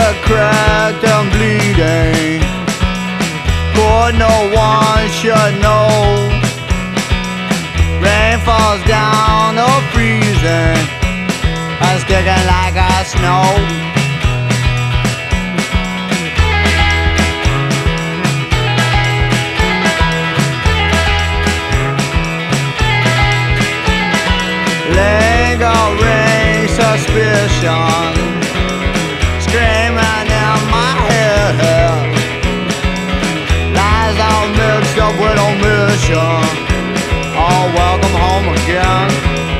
are cracked and bleeding. For no one should know. Rain falls down or freezing and sticking like a snow. Lingering suspicion screaming in my head. Lies all mixed up with omission. Oh, welcome home again.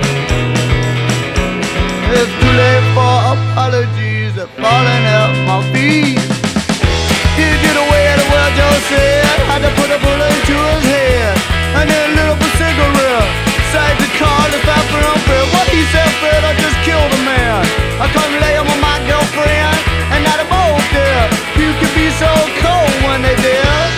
It's too late for apologies. They're falling at my feet. Did you the way the world just said? Had to put a bullet into his head and then lit up a cigarette. Saved the car, the bathroom bed. What he said, Fred, I just killed a man. I come lay him with my girlfriend, and now they're both dead. You can be so cold when they did.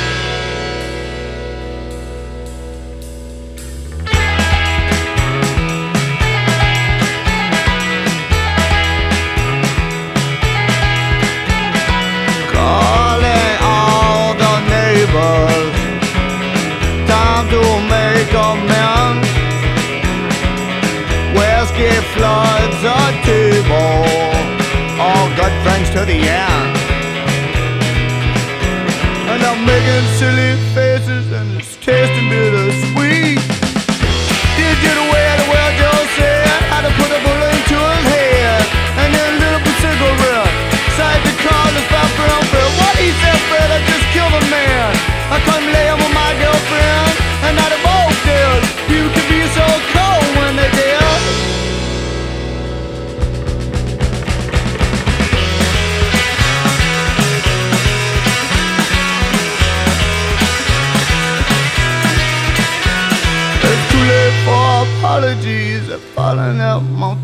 Calling all the neighbors, time to make amends. Whiskey floods a table, all good friends to the end. And I'm making silly faces and it's tasting bittersweet. Did you the way the world just said? Had to put a bullet into his head and then lit up a cigarette. Saved the car, the bathroom bed. What he said, Fred, I just killed a man. I couldn't lay him with my girlfriend, and now they're both dead. You can be so cold when they're dead. Apologies are falling out my